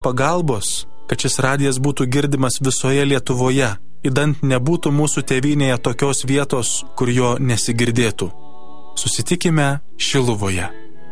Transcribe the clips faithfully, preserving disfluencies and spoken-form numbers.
pagalbos, kad šis radijas būtų girdimas visoje Lietuvoje, idant nebūtų mūsų tėvynėje tokios vietos, kur jo nesigirdėtų. Susitikime Šiluvoje.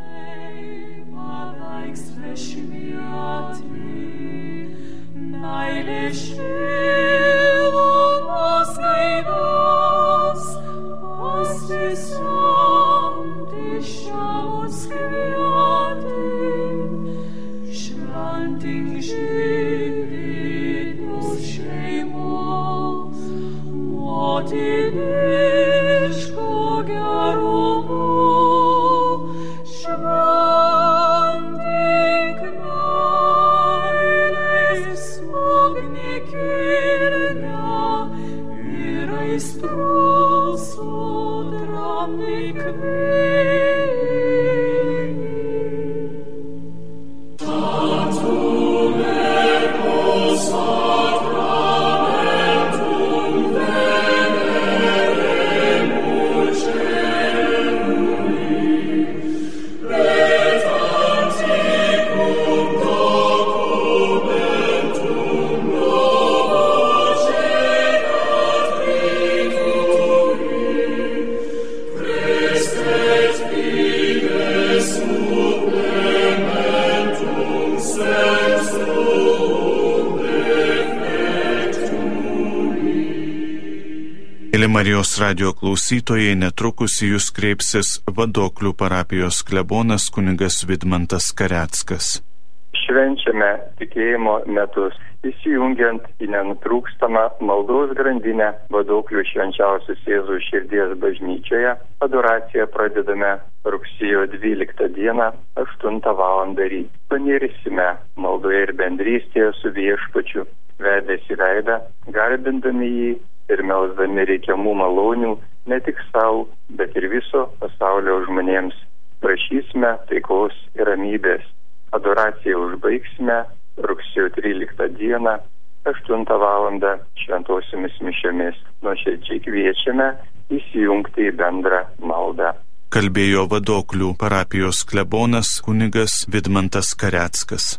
Marijos radio klausytojai, netrukus į jūs kreipsis Vadoklių parapijos klebonas kunigas Vidmantas Kareckas. Švenčiame tikėjimo metus, įsijungiant į nenutrūkstamą maldos grandinę Vadoklių švenčiausios Jėzaus širdies bažnyčioje. Adoraciją pradedame rugsėjo dvyliktą dieną, aštuntą valandą ryt. Panirsime maldoje ir bendrystėje su Viešpačiu, veidas į veidą, garbindami jį ir melsdami reikiamų malonių ne tik savo, bet ir viso pasaulio žmonėms. Prašysime taikos ir ramybės. Adoraciją užbaigsime rugsėjo tryliktą dieną, aštuntą valandą šventosiomis mišiomis. Nuoširdžiai kviečiame įsijungti į bendrą maldą. Kalbėjo Vadoklių parapijos klebonas kunigas Vidmantas Kareckas.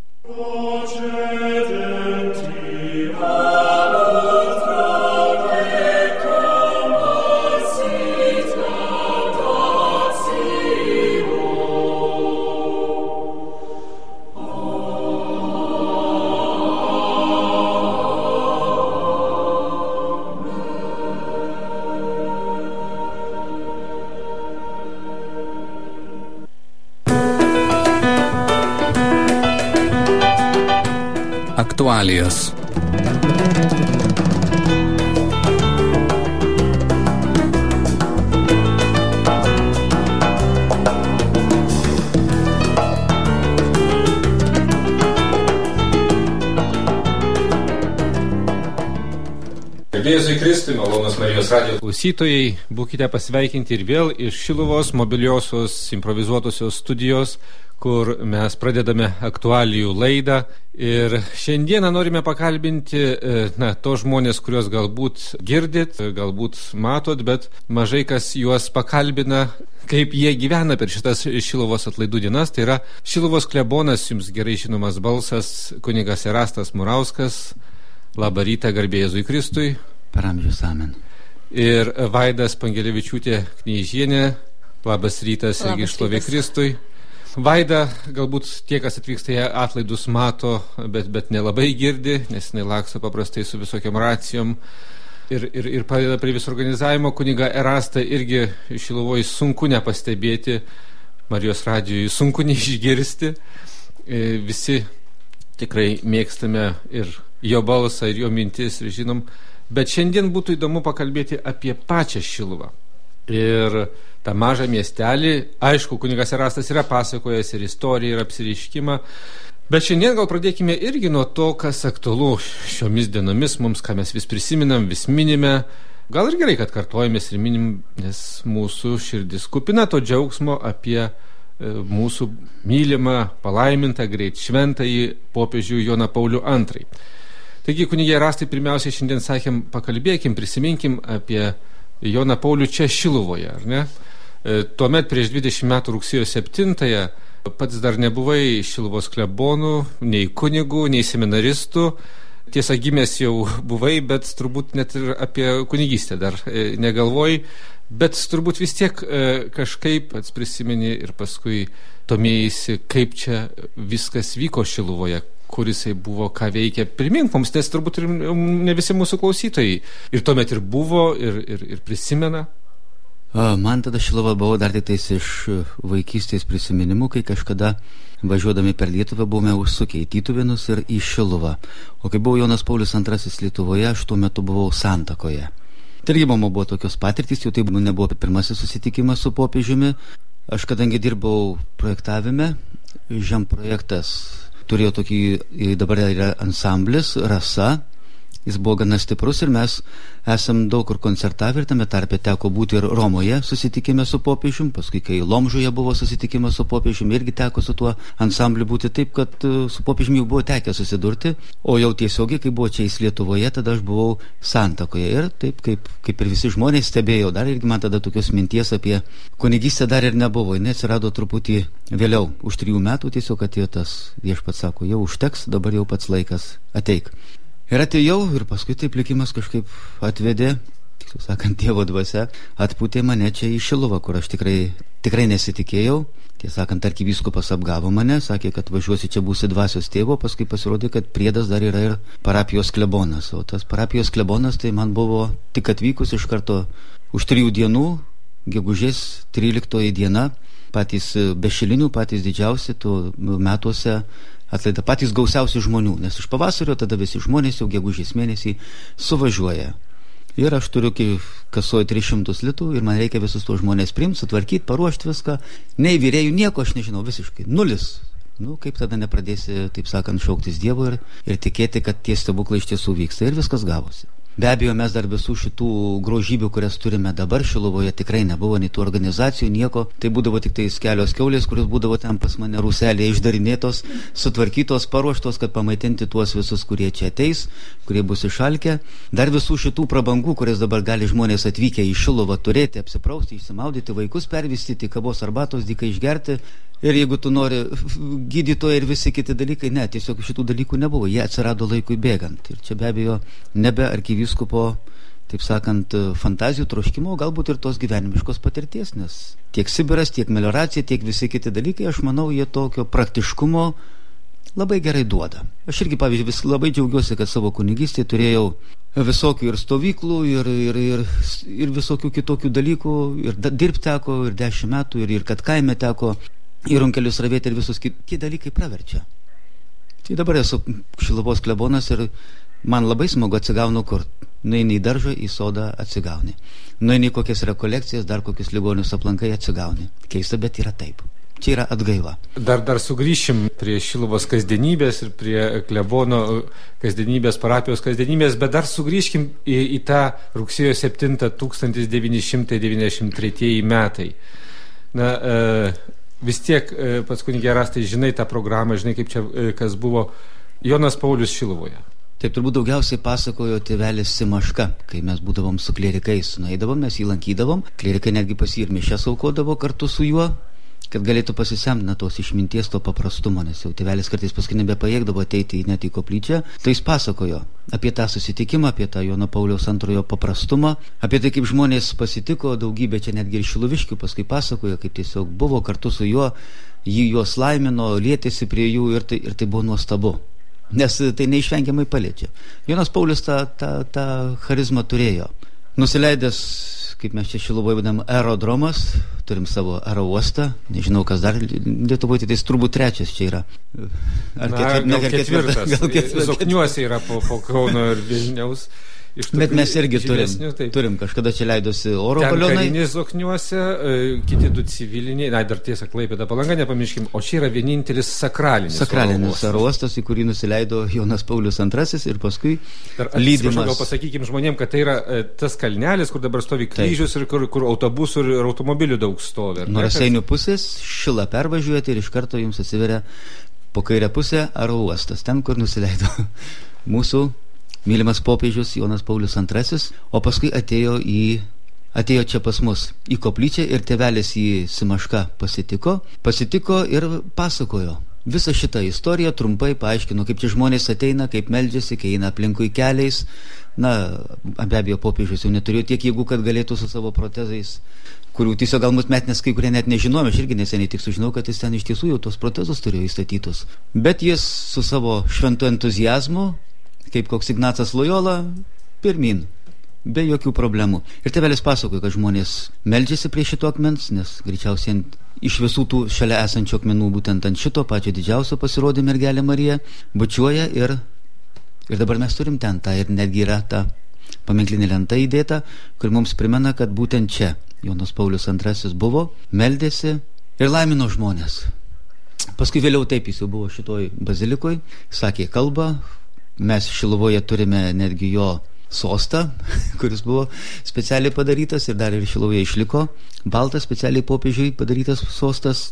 Aktualijos. Jėzui Kristui, malonūs Marijos radijo klausytojai, būkite pasveikinti ir vėl iš Šiluvos mobiliosios improvizuotosios studijos, kur mes pradedame aktualijų laidą. Ir šiandieną norime pakalbinti na, tos žmonės, kuriuos galbūt girdit, galbūt matot, bet mažai kas juos pakalbina, kaip jie gyvena per šitas Šiluvos atlaidų dienas. Tai yra Šiluvos klebonas, jums gerai žinomas balsas, kunigas Erastas Murauskas. Labą rytą, garbė Jėzui Kristui. Per amžius amen. Ir Vaida Spangelevičiūtė Kneižienė. Labas rytas, irgi šlovė Kristui. Vaida, galbūt tie, kas atvyksta į atlaidus, mato, bet, bet nelabai girdi, nes jinai laksto paprastai su visokiam racijom ir, ir, ir padeda prie viso organizavimo. Kuniga Erastą irgi Šiluvoj sunku nepastebėti, Marijos radijui sunku neišgirsti. Visi tikrai mėgstame ir jo balsą, ir jo mintis, ir žinom. Bet šiandien būtų įdomu pakalbėti apie pačią Šiluvą. Ir tą mažą miestelį, aišku, kunigas Erastas yra pasakojęs ir istoriją, ir apsireiškimą, bet šiandien gal pradėkime irgi nuo to, kas aktualu šiomis dienomis mums, ką mes vis prisiminam, vis minime. Gal ir gerai, kad kartojamės ir minim, nes mūsų širdis kupina to džiaugsmo apie mūsų mylimą, palaimintą, greit šventąjį popiežių Joną Paulių antrąjį. Taigi, kunigė Erastai, pirmiausiai šiandien sakėm, pakalbėkim, prisiminkim apie Joną Paulių čia Šiluvoje, ar ne? Tuomet prieš dvidešimt metų rugsėjo septintąją Pats dar nebuvai Šiluvos klebonų, nei kunigų, nei seminaristų. Tiesa, gimęs jau buvai, bet turbūt net ir apie kunigystę dar negalvojai. Bet turbūt vis tiek kažkaip pats prisimeni ir paskui domėjaisi, kaip čia viskas vyko Šiluvoje, kur jisai buvo, ką veikė. Primink mums, nes turbūt ir ne visi mūsų klausytojai ir tuomet ir buvo, ir, ir, ir prisimena. Man tada Šiluva buvo dar tik tais iš vaikystės prisiminimų, kai kažkada važiuodami per Lietuvą buvome užsukę į Tytuvėnus ir į Šiluvą. O kai buvo Jonas Paulius antrasis Lietuvoje, aš tuo metu buvau Santakoje. Tai irgi mano buvo tokios patirtys, jau tai nebuvo pirmasis susitikimas su popiežiumi. Aš kadangi dirbau projektavime, Žem projektas turėjo tokį, dabar yra ansamblis, Rasa. Jis buvo gana stiprus ir mes esam daug kur koncertavę ir tame tarpe teko būti ir Romoje susitikime su popiežium, paskui kai Lomžoje buvo susitikimas su popiežium, irgi teko su tuo ansambliu būti, taip kad su popiežiumi jau buvo tekę susidurti, o jau tiesiogiai, kai buvo čia į Lietuvoje, tada aš buvau Santakoje ir taip kaip, kaip ir visi žmonės stebėjau, dar irgi man tada tokios minties apie kunigystę dar ir nebuvo, jinai atsirado truputį vėliau, už trijų metų tiesiog atėjo tas viešpats sako, jau užteks, dabar jau pats laikas ateik. Ir atėjau ir paskui taip likimas kažkaip atvedė, tiksliau sakant, Dievo dvasia, atpūtė mane čia į Šiluvą, kur aš tikrai, tikrai nesitikėjau. Tiesą sakant, arkivyskupas apgavo mane, sakė, kad važiuosi čia būsi dvasios tėvo, paskui pasirodė, kad priedas dar yra ir parapijos klebonas. O tas parapijos klebonas tai man buvo tik atvykus iš karto už trijų dienų, gegužės tryliktoji diena, patys bešilinių, patys didžiausi tų metuose atlaida, patys gausiausi žmonių, nes iš pavasario tada visi žmonės jau gegužės mėnesį suvažiuoja. Ir aš turiu kasoju tris šimtus litų ir man reikia visus tos žmonės priimti, sutvarkyti, paruošti viską. Nei vyrėjų, nieko aš nežinau, visiškai, nulis. Nu, kaip tada nepradėsi, taip sakant, šauktis Dievo ir, ir tikėti, kad tie stebuklai iš tiesų vyksta ir viskas gavosi. Be abejo, mes dar visų šitų grožybių, kurias turime dabar Šiluvoje, tikrai nebuvo nei tų organizacijų, nieko. Tai būdavo tik tais kelios kiaulės, kurios būdavo ten pas mane rūselėje išdarinėtos, sutvarkytos, paruoštos, kad pamaitinti tuos visus, kurie čia ateis, kurie bus išalkę. Dar visų šitų prabangų, kurias dabar gali žmonės atvykę į Šiluvą turėti, apsiprausti, išsimaudyti, vaikus pervystyti, kavos arbatos dykai išgerti. Ir jeigu tu nori gydytojo ir visi kiti dalykai, ne, tiesiog šitų dalykų nebuvo, jie atsirado laikui bėgant. Ir čia be abejo nebe arkivyskupo, taip sakant, fantazijų troškimo, galbūt ir tos gyvenimiškos patirties, nes tiek Sibiras, tiek melioracija, tiek visi kiti dalykai, aš manau, jie tokio praktiškumo labai gerai duoda. Aš irgi, pavyzdžiui, vis labai džiaugiuosi, kad savo kunigystėje turėjau visokių ir stovyklų, ir, ir, ir, ir visokių kitokių dalykų, ir dirbti teko, ir dešimt metų, ir, ir kad kaime teko į runkelius ravėti ir visus kiti dalykai praverčia. Tai dabar esu Šiluvos klebonas ir man labai smagu atsigaunu kur. Nueini į daržą, į sodą atsigauni. Nueini į kokias rekolekcijas, dar kokius ligonius aplankai atsigauni. Keista, bet yra taip. Čia yra atgaiva. Dar, dar sugrįšim prie Šiluvos kasdienybės ir prie klebono kasdienybės, parapijos kasdienybės, bet dar sugrįžkim į, į tą rugsėjo septintą tūkstantis devyni šimtai devyniasdešimt tretieji metai. Na, e, vis tiek, pats kunigė Erastai, žinai tą programą, žinai kaip čia kas buvo Jonas Paulius Šiluvoje. Taip, turbūt daugiausiai pasakojo tėvelis Simaška, kai mes būdavom su klierikais, nueidavom, mes jį lankydavom, klierikai netgi pas jį ir mišias aukodavo kartu su juo, kad galėtų pasisemti na, tos išminties, to paprastumo, nes jau tėvelis kartais paskui nebepajėgdavo ateiti net į koplyčią. Tai jis pasakojo apie tą susitikimą, apie tą Jono Pauliaus antrojo paprastumą, apie tai, kaip žmonės pasitiko, daugybė čia netgi ir šiluviškių paskui pasakojo, kaip tiesiog buvo kartu su juo, jį juos laimino, lietėsi prie jų ir tai, ir tai buvo nuostabu, nes tai neišvengiamai paliečia. Jonas Paulius tą, tą, tą charizmą turėjo. Nusileidęs, kaip mes čia Šiluvoje vadinam, aerodromas, turim savo aerouostą, nežinau kas dar Lietuvoje, tai turbūt trečias čia yra. Ar Na, ketver, gal, gal ketvirtas, gal ketvirtas. Zokniuose yra po, po Kauno ir Vilniaus. Bet mes irgi turim, turim, kažkada čia leidosi oro ten balionai. Ten karinis Zokniuose, kiti du civiliniai, na, dar tiesa Klaipėda Palanga, nepamirškim, o čia yra vienintelis sakralinis Sakralinis aerouostas, į kurį nusileido Jonas Paulius antrasis ir paskui dar, lydimas. Gal pasakykim žmonėm, kad tai yra tas kalnelis, kur dabar stovi kryžius Taip. ir kur, kur autobusų ir automobilių daug stovi. Nuo Raseinių pusės Šilą pervažiuojate ir iš karto jums atsiveria po kairę pusę aerouostas, ten, kur nusileido mūsų mylimas popiežius Jonas Paulius antrasis, o paskui atėjo į atėjo čia pas mus į koplyčią ir tėvelis jį Simaška pasitiko, pasitiko ir pasakojo. Visą šitą istoriją trumpai paaiškino, kaip čia žmonės ateina, kaip meldžiasi, kai eina aplinkui keliais. Na, be abejo, popiežius jau neturėjo tiek jėgų, kad galėtų su savo protezais, kurių tiesiog galbūt met nes kai kurie net nežinojome, aš irgi neseniai tik sužinau, kad jis ten iš tiesų jau tos protezus turėjo įstatytus. Bet jis su savo šventu entuzijazmu, kaip koks Ignacas Lojola, pirmin, be jokių problemų. Ir tėvelis pasakojo, kad žmonės meldžiasi prie šito akmens, nes greičiausiai iš visų tų šalia esančių akmenų būtent ant šito pačio didžiausio pasirodė mergelė Marija, bučiuoja ir, ir dabar mes turim ten tą ir netgi yra ta paminklinė lenta įdėta, kur mums primena, kad būtent čia Jonas Paulius antrasis buvo, meldėsi ir laimino žmonės. Paskui vėliau taip jis jau buvo šitoj bazilikoj, sakė kalbą, mes Šiluvoje turime netgi jo sostą, kuris buvo specialiai padarytas ir dar ir Šiluvoje išliko baltas specialiai popiežiui padarytas sostas,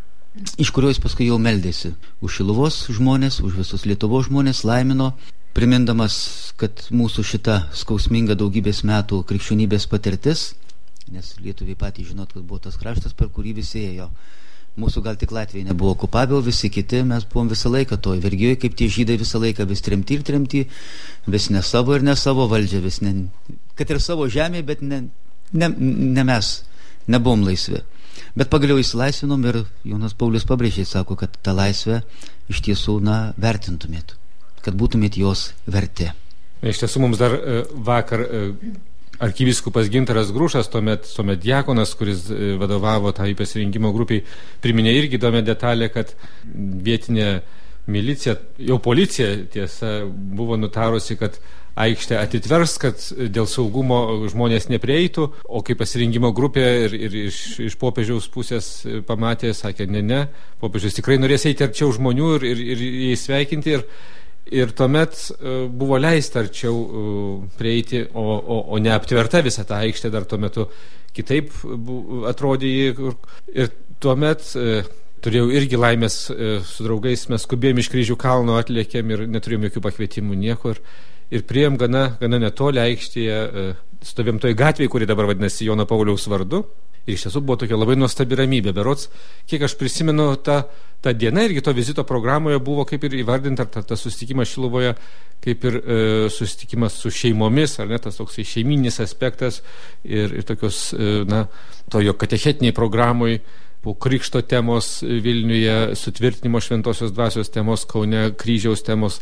iš kurio jis paskui jau meldėsi už Šiluvos žmonės, už visus Lietuvos žmonės, laimino, primindamas, kad mūsų šita skausminga daugybės metų krikščionybės patirtis, nes lietuviai patys žinot, kad buvo tas kraštas, per kurį visi ėjo. Mūsų gal tik Latvijai nebuvo okupavę, visi kiti, mes buvom visą laiką toj vergijoje, kaip tie žydai visą laiką vis tremti ir tremti, vis ne savo ir ne savo valdžia, vis ne, kad ir savo žemė, bet ne, ne, ne mes nebuvom laisvi. Bet pagaliau įsilaisvinom ir Jonas Paulius pabrėžė, sako, kad tą laisvę iš tiesų, na, vertintumėt, kad būtumėt jos verti. Iš tiesų mums dar vakar arkivyskupas Gintaras Grušas, tuomet, tuomet diakonas, kuris vadovavo tai pasirinkimo grupiai, priminė irgi įdomią detalę, kad vietinė milicija, jau policija tiesa, buvo nutarusi, kad aikštę atitvers, kad dėl saugumo žmonės neprieitų, o kai pasirinkimo grupė ir, ir iš, iš popiežiaus pusės pamatė, sakė, ne, ne, popiežius tikrai norės eiti arčiau žmonių ir, ir, ir jais sveikinti ir Ir tuomet uh, buvo leista arčiau uh, prieiti, o, o, o ne aptverta visą tą aikštę, dar tuo metu kitaip bu, atrodė jį. Ir tuomet uh, turėjau irgi laimės uh, su draugais, mes skubėjom iš Kryžių kalno, atlėkėm ir neturėjom jokių pakvietimų nieko. Ir, ir priėjom gana, gana netoli aikštėje, uh, stovėjom toj gatvėje, kuri dabar vadinasi Jono Pauliaus vardu. Ir iš tiesų buvo tokia labai nuostabi ramybė. Berods, kiek aš prisimenu, ta, ta diena irgi to vizito programoje buvo kaip ir įvardinta, ta, ta susitikimas Šiluvoje, kaip ir e, susitikimas su šeimomis, ar ne, tas toks šeimininis aspektas ir, ir tokios, e, na, tojo katechetiniai programoj, po krikšto temos Vilniuje, sutvirtinimo šventosios dvasios temos Kaune, kryžiaus temos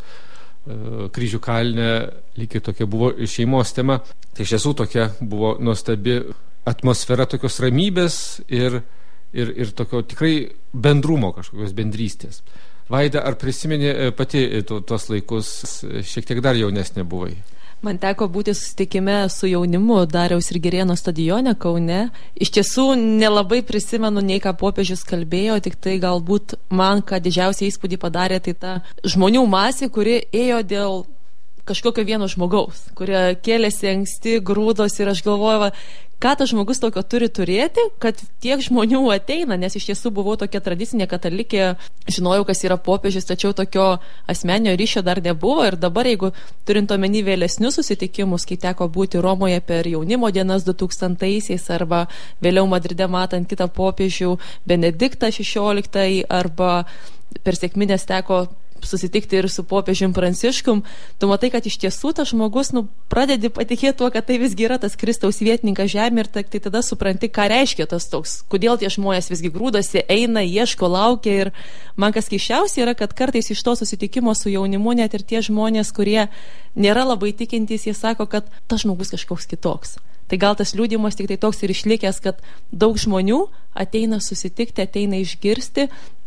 e, Kryžių kalne, lygiai tokia buvo šeimos tema. Tai iš tiesų tokia buvo nuostabi atmosfera tokios ramybės ir, ir, ir tokio tikrai bendrumo, kažkokios bendrystės. Vaida, ar prisiminė pati to, tos laikus, šiek tiek dar jaunesnė buvai? Man teko būti susitikime su jaunimu Dariaus ir Girėno stadione Kaune. Iš tiesų nelabai prisimenu nei ką popiežius kalbėjo, tik tai galbūt man, ką didžiausią įspūdį padarė, tai ta žmonių masė, kuri ėjo dėl kažkokio vieno žmogaus, kurie kėlėsi anksti, grūdos ir aš galvoju, ką tas žmogus tokio turi turėti, kad tiek žmonių ateina, nes iš tiesų buvau tokia tradicinė katalikė, žinojau, kas yra popiežius, tačiau tokio asmeninio ryšio dar nebuvo ir dabar, jeigu turint omeny vėlesnius susitikimus, kai teko būti Romoje per jaunimo dienas du tūkstantaisiais arba vėliau Madride matant kitą popiežių Benediktą šešioliktąjį arba per sekmines teko susitikti ir su popiežium Pranciškum, tu matai, kad iš tiesų tas žmogus, nu, pradedi patikėti tuo, kad tai visgi yra tas Kristaus vietininkas žemė ir tai, tai tada supranti, ką reiškia tas toks, kodėl tie žmonės visgi grūdasi, eina, ieško, laukia ir man kas keisčiausia yra, kad kartais iš to susitikimo su jaunimu net ir tie žmonės, kurie nėra labai tikintys, jie sako, kad tas žmogus kažkoks kitoks. Tai gal tas liudijimas tik tai toks ir išlikęs, kad daug žmonių ateina susitikti, ateina išgirsti.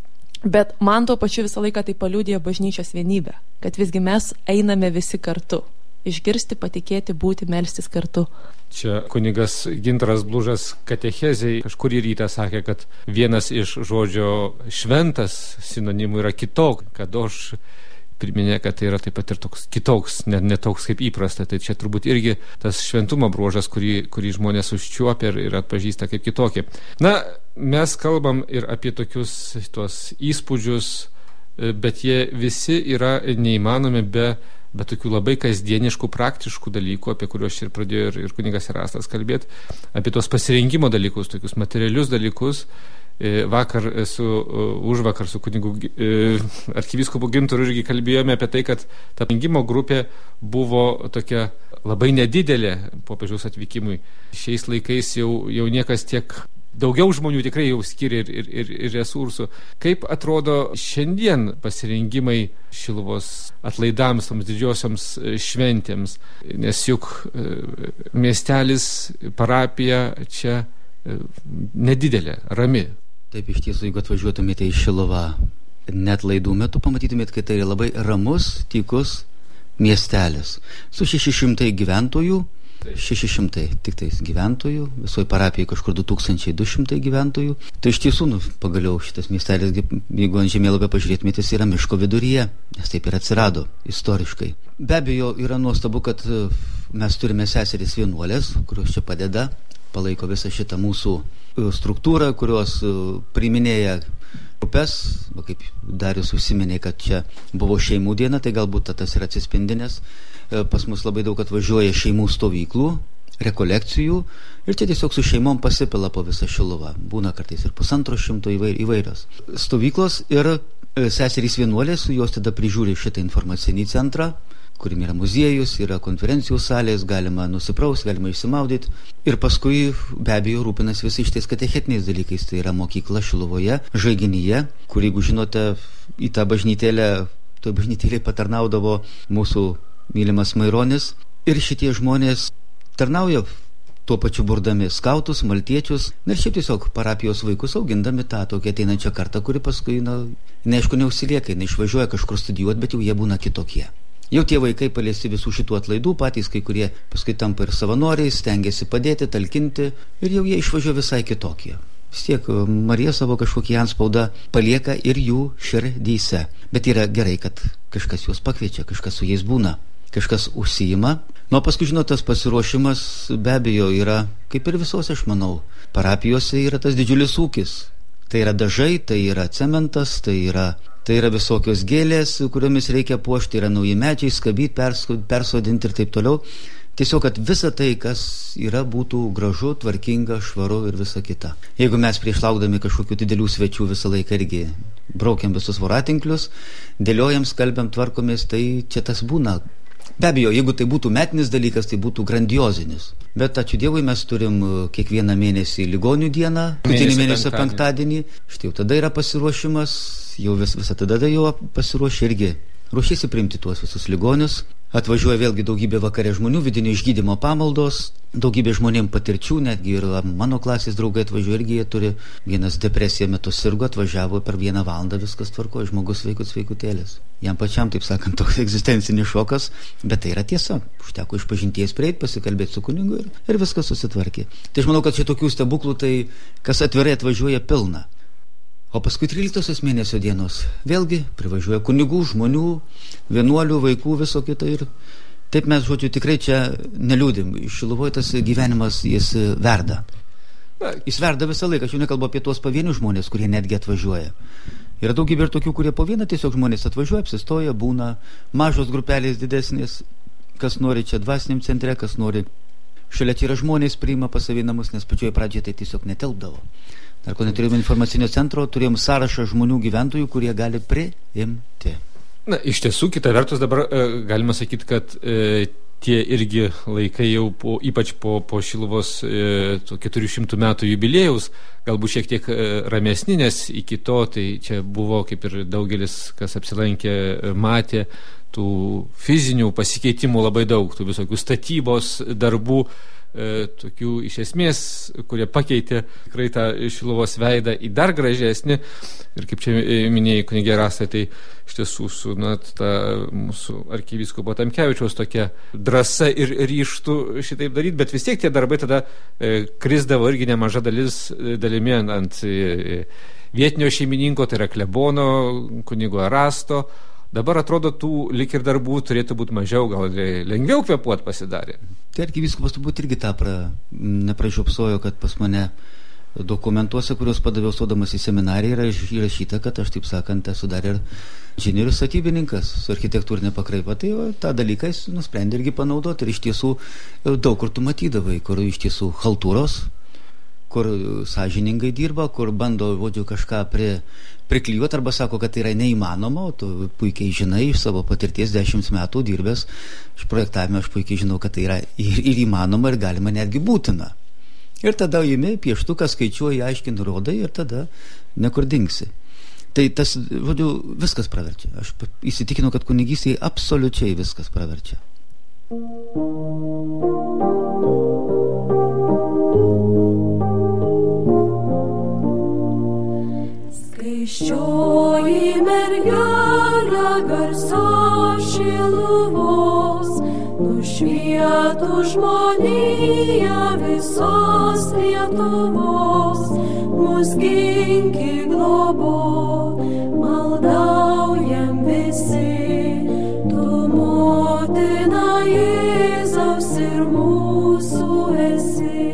Bet man tuo pačiu visą laiką tai paliudija bažnyčios vienybę, kad visgi mes einame visi kartu. Išgirsti, patikėti, būti, melstis kartu. Čia kunigas Gintaras Blužas katechezei kažkurį rytą sakė, kad vienas iš žodžio šventas sinonimų yra kitok, kad aš priminė, kad tai yra taip pat ir toks kitoks, ne, ne toks kaip įprasta. Tai čia turbūt irgi tas šventumo bruožas, kurį, kurį žmonės užčiuopia ir, ir atpažįsta kaip kitokį. Na, mes kalbam ir apie tokius tuos įspūdžius bet jie visi yra neįmanomi be, be tokių labai kasdieniškų, praktiškų dalykų, apie kuriuos ir pradėjo ir, ir kunigas Erastas kalbėti, apie tos pasirinkimo dalykus, tokius materialius dalykus. Vakar su, užvakar su kunigu arkivyskupu Gintaru irgi kalbėjome apie tai, kad ta pasirinkimo grupė buvo tokia labai nedidelė popiežiaus atvykimui. Šiais laikais jau, jau niekas tiek daugiau žmonių tikrai jau skiria ir, ir, ir, ir resursų. Kaip atrodo šiandien pasirinkimai Šiluvos atlaidams, toms didžiosioms šventėms? Nes juk miestelis, parapija čia nedidelė, rami. Taip, iš tiesų, jeigu atvažiuotumėte į Šiluvą net laidų metu, pamatytumėte, kad tai yra labai ramus, tykus miestelis su šeši šimtai gyventojų, šeši šimtai tik tais gyventojų, visoje parapijoje kažkur du tūkstančiai du šimtai gyventojų. Tai iš tiesų, nu, pagaliau šitas miestelis, jeigu ant žemėlapio pažiūrėtumėte, jis yra miško viduryje, nes taip ir atsirado istoriškai. Be abejo, yra nuostabu, kad mes turime seseris vienuolės, kurios čia padeda, palaiko visą šitą mūsų struktūrą, kurios priiminėja grupės, kaip Darius užsiminė, kad čia buvo šeimų diena, tai galbūt tas yra atsispindinės. Pas mus labai daug atvažiuoja šeimų stovyklų, rekolekcijų ir čia tiesiog su šeimom pasipila po visą Šiluvą. Būna kartais ir pusantro šimto įvairios stovyklos ir seserys vienuolės, jos tada prižiūri šitą informacinį centrą, kurim yra muziejus, yra konferencijų salės, galima nusipraus, galima išsimaudyti. Ir paskui be abejo rūpinas visais šitais katechetiniais dalykais. Tai yra mokykla Šiluvoje, Žaiginyje, kur, jeigu žinote, į tą bažnytėlę, toj bažnytėlėje patarnaudavo mūsų mylimas Maironis. Ir šitie žmonės tarnauja tuo pačiu burdami skautus, maltiečius, ir šiaip tiesiog parapijos vaikus augindami tą tokią ateinančią kartą, kuri paskui, na, neaišku, neužsilieka, neišvažiuoja kažkur studijuoti, bet jau jie būna kitokie. Jau tie vaikai paliesti visų šitų atlaidų, patys kai kurie paskui tampa ir savanoriai, stengiasi padėti, talkinti ir jau jie išvažiuoja visai kitokie. Vis tiek Marija savo kažkokį antspaudą palieka ir jų širdyse. Bet yra gerai, kad kažkas juos pakviečia, kažkas su jais būna, kažkas užsiima. Nu, paskui, žinot, tas pasiruošimas be abejo yra, kaip ir visos, aš manau, parapijose yra tas didžiulis ūkis. Tai yra dažai, tai yra cementas, tai yra Tai yra visokios gėlės, kuriomis reikia puošti, yra nauji medžiai, skabyti, persodinti ir taip toliau. Tiesiog, kad visa tai, kas yra, būtų gražu, tvarkinga, švaru ir visa kita. Jeigu mes prieš laukdami kažkokių didelių svečių visą laiką irgi braukiam visus voratinklius, dėliojam, skalbiam, tvarkomės, tai čia tas būna. Be abejo, jeigu tai būtų metinis dalykas, tai būtų grandiozinis. Bet ačiū Dievui, mes turim kiekvieną mėnesį ligonių dieną, paskutinį mėnesio penktadienį. Štai jau tada yra pasiruošimas, jau vis, visą tada jau pasiruošia irgi. Ruošiasi priimti tuos visus ligonius. Atvažiuoja vėlgi daugybė vakare žmonių, vidinio išgydymo pamaldos, daugybė žmonėm patirčių, netgi ir mano klasės draugai atvažiuoja, irgi jie turi, vienas depresiją metu sirgo, atvažiavo per vieną valandą, viskas tvarkoja, žmogus sveikus sveikutėlės. Jam pačiam, taip sakant, toks egzistencinis šokas, bet tai yra tiesa. Užteko iš pažinties prieiti, pasikalbėti su kunigu ir, ir viskas susitvarkė. Tai aš manau, kad čia tokių stebuklų, tai kas atvirai atvažiuoja pilna. O paskui tryliktosios mėnesio dienos vėlgi privažiuoja kunigų, žmonių, vienuolių, vaikų, viso kito ir taip mes, žodžiu, tikrai čia neliūdim. Šiluvoje tas gyvenimas, jis verda. Jis verda visą laiką, aš jau nekalbu apie tuos pavienius žmonės, kurie netgi atvažiuoja. Yra daugybė ir tokių, kurie po vieną tiesiog žmonės atvažiuoja, apsistoja, būna mažos grupelės didesnės, kas nori čia dvasiniam centre, kas nori. Šalia čia yra žmonės priima pas savį namus, nes pačioje pradžioje tai tiesiog netelpdavo. Dar ko neturėjome informacinio centro, turėjom sąrašą žmonių gyventojų, kurie gali priimti. Na, iš tiesų, kita vertus dabar e, galima sakyti, kad e, tie irgi laikai jau, po, ypač po, po Šiluvos e, keturių šimtų metų jubiliejaus, galbūt šiek tiek e, ramesni, nes iki to tai čia buvo, kaip ir daugelis, kas apsilankė, matė, tų fizinių pasikeitimų labai daug, tų visokių statybos darbų, E, tokių iš esmės, kurie pakeitė tikrai tą Šiluvos veidą į dar gražesnį. Ir kaip čia minėjai, kunigė Erastai, tai iš tiesų su na, ta mūsų arkivyskupo Tamkevičiaus tokia drąsa ir ryžtų šitaip daryti, bet vis tiek tie darbai tada e, krisdavo irgi nemaža dalis dalimi ant e, vietinio šeimininko, tai yra klebono, kunigo Erasto. Dabar atrodo, tų lik ir darbų turėtų būti mažiau, gal lengviau kvėpuot pasidarė. Tai arkivyskupas turbūt irgi tą pra, nepražiopsojo, kad pas mane dokumentuose, kuriuos padaviau stodamas į seminariją, yra įrašyta, kad aš, taip sakant, esu dar ir inžinierius statybininkas su architektūrinė pakraipa. Tai o, tą dalyką jis nusprendė irgi panaudoti. Ir iš tiesų daug kur tu matydavai, kur iš tiesų haltūros, kur sąžiningai dirba, kur bando, žodžiu, kažką prie, priklijuoti arba sako, kad tai yra neįmanoma, o tu puikiai žinai iš savo patirties dešimt metų dirbęs iš projektavimo, aš puikiai žinau, kad tai yra ir, ir įmanoma, ir galima netgi būtina. Ir tada įimi pieštuką, skaičiuoji, aiškiai nurodai ir tada nekur dingsi. Tai tas, žodžiu, viskas praverčia. Aš įsitikinau, kad kunigystėje absoliučiai viskas praverčia. Skaisčioji mergelė garso Šiluvos, nušvietų žmoniją visos Lietuvos, mus ginki globo, maldaujam visi, tu motina Jėzaus ir mūsų esi.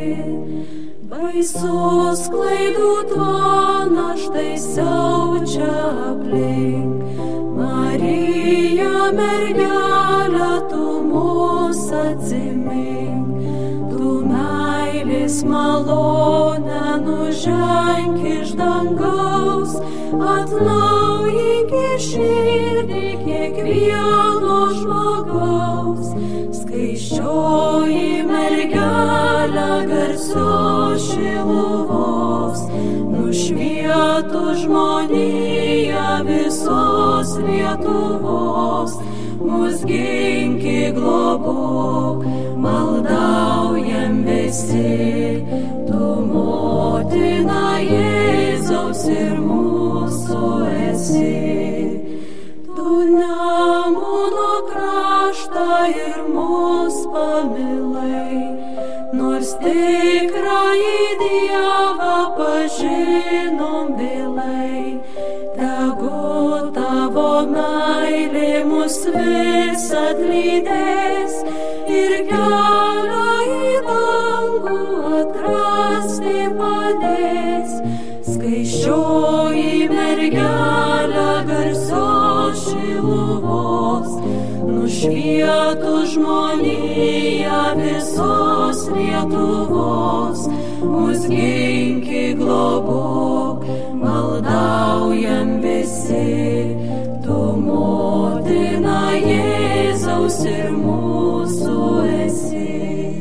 Baisus klaidų tvaną štai siaučia aplink, Marija mergelė, tu mus atsimink, tu meilės malonę nuženk iš dangaus, atnaujink širdį kiekvieno žmogaus. Skaisčioji mergelė garso Šiluvos, nušvietų žmoniją visos Lietuvos, mus ginki globok, maldaujam visi, tu motina Jėzaus ir mūsų esi. Tu Nemuno kraštą ir mus pamilai, nors tikrąjį Dievą pažinom vėlai. Tegu tavo meilė mus visad lydės ir kelią į dangų atrasti padės. Skaisčioji mergelė garso Šiluvos, nušvietų žmoniją visos Lietuvos, mus ginki globok, maldaujam visi, tu motina Jėzaus ir mūsų esi.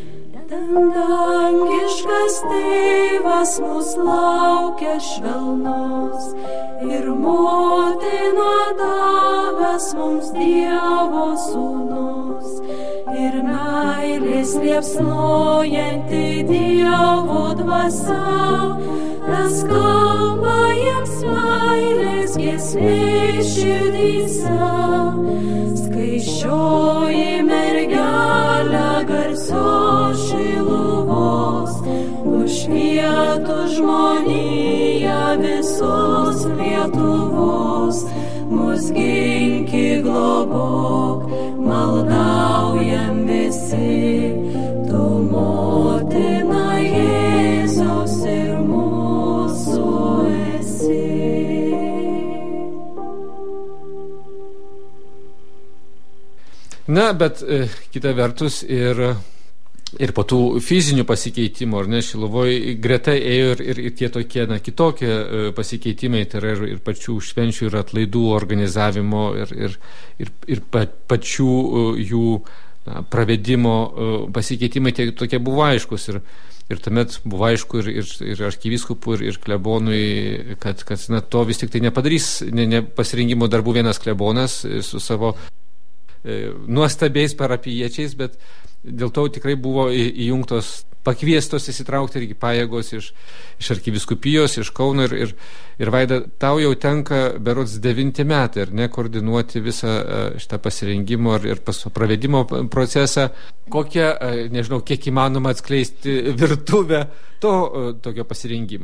Dangiškas tėvas mus laukia švelnus ir motina davęs mums Dievo sūnus ir meilės liepsnojanti Dievo dvasia, tas kalba jiems meilės giesmė širdyse. Skaisčioji mergelė garso Šiluvos, nušvietų žmoniją visos Lietuvos, mus ginki globok, maldaujam visi, tu motina Jėzaus ir mūsų esi. Na, bet e, kita vertus ir, ir po tų fizinių pasikeitimų, ar ne, Šiluvoje greta ėjo ir, ir, ir tie tokie, na, kitokie e, pasikeitimai, tai yra ir, ir pačių švenčių ir atlaidų organizavimo ir, ir, ir, ir pa, pačių e, jų na, pravedimo e, pasikeitimai tie, tokie buvo aiškus ir, ir tuomet buvo aišku ir, ir, ir arkivyskupui, ir, ir klebonui, kad, kad na, to vis tik tai nepadarys ne, ne pasirinkimo darbų vienas klebonas su savo nuostabiais parapijiečiais, bet dėl to tikrai buvo įjungtos, pakviestos įsitraukti irgi pajėgos iš, iš arkivyskupijos, iš Kauno ir, ir, ir Vaida, tau jau tenka berods devinti metai, ar ne, koordinuoti visą šitą pasirengimo ir, ir pravedimo procesą. Kokią, nežinau, kiek įmanoma atskleisti virtuvę to tokio pasirengimo?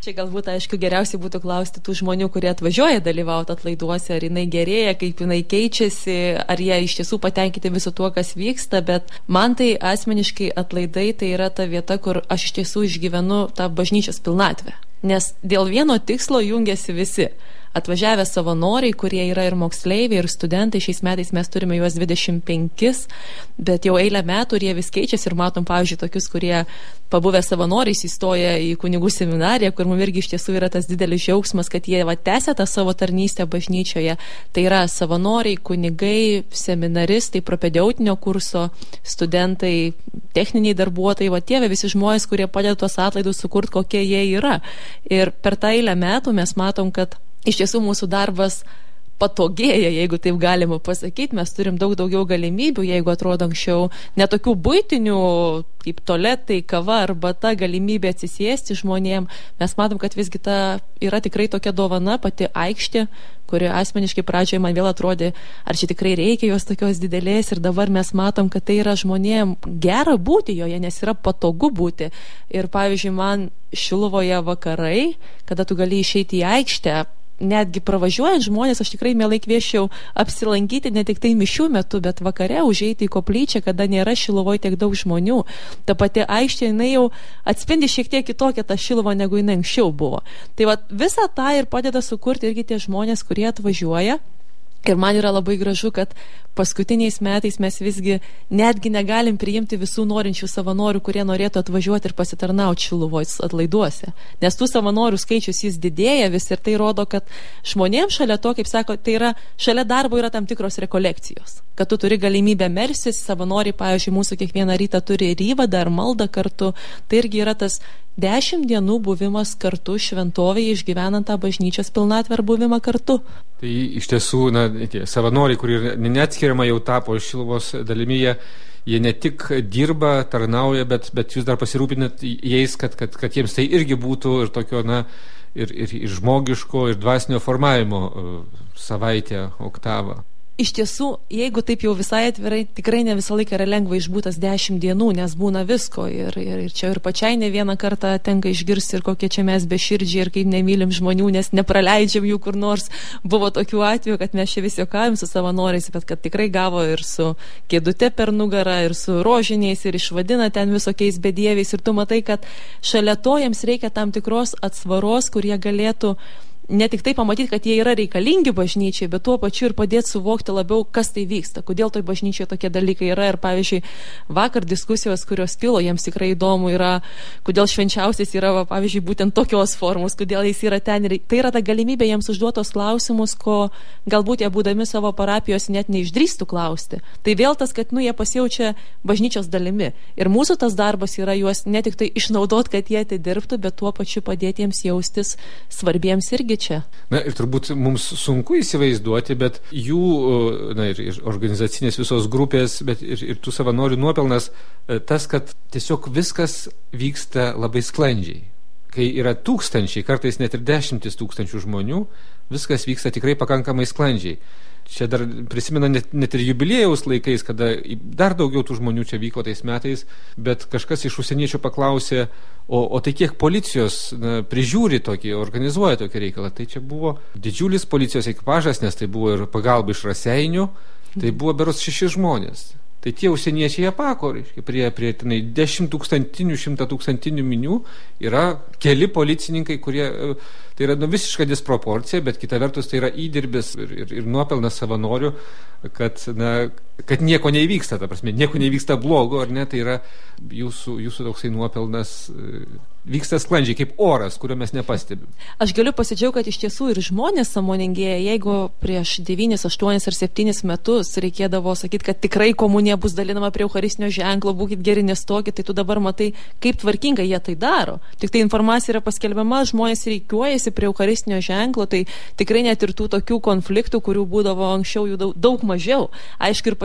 Čia galbūt, aišku, geriausiai būtų klausti tų žmonių, kurie atvažiuoja dalyvauti atlaiduose, ar jinai gerėja, kaip jinai keičiasi, ar jie iš tiesų patenkinti visu tuo, kas vyksta, bet man tai asmeniškai atlaidai tai yra ta vieta, kur aš iš tiesų išgyvenu tą bažnyčios pilnatvę. Nes dėl vieno tikslo jungiasi visi. Atvažiavę savanoriai, kurie yra ir moksleiviai, ir studentai, šiais metais mes turime juos dvidešimt penkis, bet jau eilę metų ir jie vis keičiasi ir matom, pavyzdžiui, tokius, kurie pabuvę savanoriais įstoja į kunigų seminariją, kur mums irgi iš tiesų yra tas didelis džiaugsmas, kad jie va tęsia tą savo tarnystę bažnyčioje. Tai yra savanoriai, kunigai, seminaristai, propedeutinio kurso studentai, techniniai darbuotojai, va tie visi žmonės, kurie padeda tuos atlaidus sukurti, kokie jie yra. Ir per tą eilę metų mes matom, kad iš tiesų mūsų darbas patogėja, jeigu taip galima pasakyti, mes turim daug daugiau galimybių, jeigu atrodo anksčiau netokių buitinių, kaip tualetai, kava arba ta galimybė atsisėsti žmonėm, mes matom, kad visgi ta yra tikrai tokia dovana, pati aikštė, kuri asmeniškai pradžioje man vėl atrodė, ar čia tikrai reikia jos tokios didelės, ir dabar mes matom, kad tai yra žmonėm gera būti joje, nes yra patogu būti. Ir pavyzdžiui, man Šiluvoje vakarai, kada tu gali išeiti į aikštę, netgi pravažiuojant žmonės, aš tikrai mielai kvieščiau apsilankyti ne tik tai mišių metu, bet vakare užeiti į koplyčią, kada nėra Šiluvoje tiek daug žmonių. Ta pati aikštė, jinai jau atspindi šiek tiek kitokią tą Šiluvą, negu jinai anksčiau buvo. Tai va, visą tą ir padeda sukurti irgi tie žmonės, kurie atvažiuoja. Ir man yra labai gražu, kad paskutiniais metais mes visgi netgi negalim priimti visų norinčių savanorių, kurie norėtų atvažiuoti ir pasitarnauti Šiluvos atlaiduose. Nes tų savanorių skaičius jis didėja vis, ir tai rodo, kad žmonėms šalia to, kaip sako, tai yra, šalia darbo yra tam tikros rekolekcijos. Kad tu turi galimybę melsis, savanoriai, pavyzdžiui, mūsų kiekvieną rytą turi ir įvadą ar maldą kartu. Tai irgi yra tas dešimt dienų buvimas kartu šventovėje, išgyvenant tą bažnyčios pilnatvę ar buvimą kartu. Tai iš tiesų, na, tie savanoriai, kurie neatskiriama jau tapo Šiluvos dalimi, jie, jie ne tik dirba, tarnauja, bet, bet jūs dar pasirūpinat jais, kad, kad, kad jiems tai irgi būtų ir tokio, na, ir, ir, ir žmogiško, ir dvasinio formavimo uh, savaitę, oktavą. Iš tiesų, jeigu taip jau visai atvirai, tikrai ne visą laiką yra lengva išbūtas dešimt dienų, nes būna visko. Ir, ir, ir čia ir pačiai ne vieną kartą tenka išgirsti, ir kokie čia mes beširdžiai, ir kaip nemylim žmonių, nes nepraleidžiam jų kur nors. Buvo tokių atvejų, kad mes čia visi juokavim su savanoriais, bet kad tikrai gavo ir su kėdute per nugarą, ir su rožiniais, ir išvadina ten visokiais bedieviais. Ir tu matai, kad šalia to jiems reikia tam tikros atsvaros, kur jie galėtų ne tik tai pamatyti, kad jie yra reikalingi bažnyčiai, bet tuo pačiu ir padėti suvokti labiau, kas tai vyksta, kodėl toj bažnyčiai tokie dalykai yra. Ir pavyzdžiui, vakar diskusijos, kurios kilo, jiems tikrai įdomu yra, kodėl švenčiausias yra, va, pavyzdžiui, būtent tokios formos, kodėl jis yra ten. Ir tai yra ta galimybė jiems užduotos klausimus, ko galbūt jie būdami savo parapijos net neišdrįstų klausti. Tai vėl tas, kad nu, jie pasijaučia bažnyčios dalimi. Ir mūsų tas darbas yra juos ne tik tai išnaudot, kad jie atidirbtų, bet tuo pačiu padėti jiems jaustis svarbiems irgi čia. Na ir turbūt mums sunku įsivaizduoti, bet jų, na ir, ir organizacinės visos grupės, bet ir, ir tų savanorių nuopelnas tas, kad tiesiog viskas vyksta labai sklandžiai. Kai yra tūkstančiai, kartais net ir dešimtis tūkstančių žmonių, viskas vyksta tikrai pakankamai sklandžiai. Čia dar prisimena net, net ir jubiliejaus laikais, kada dar daugiau tų žmonių čia vyko tais metais, bet kažkas iš užsieniečių paklausė, o, o tai kiek policijos na, prižiūri tokį, organizuoja tokį reikalą. Tai čia buvo didžiulis policijos ekipažas, nes tai buvo ir pagalba iš Raseinių, tai buvo berods šeši žmonės. Tai tie užsieniečiai apako, reiškia, prie, prie tenai, dešimt tūkstantinių, šimtą tūkstantinių minių yra keli policininkai, kurie, tai yra nu, visiška disproporcija, bet kita vertus tai yra įdirbis ir, ir, ir nuopelnas savanorių, kad, na, kad nieko neįvyksta, ta prasme, nieko neįvyksta blogo, ar ne, tai yra jūsų, jūsų toksai nuopelnas vyksta sklandžiai, kaip oras, kurio mes nepastebim. Aš galiu pasidžiaugti, kad iš tiesų ir žmonės sąmoningėja. Jeigu prieš devynis, aštuonis ar septynis metus reikėdavo sakyti, kad tikrai komunija bus dalinama prie eucharistinio ženklo, būkit geri, nestokit, tai tu dabar matai, kaip tvarkingai jie tai daro. Tik tai informacija yra paskelbiama, žmonės reikiuojasi prie eucharistinio ženklo, tai tikrai net ir tų tokių konfliktų, kurių būdavo anksčiau, jų daug, daug mažiau. Aišku, ir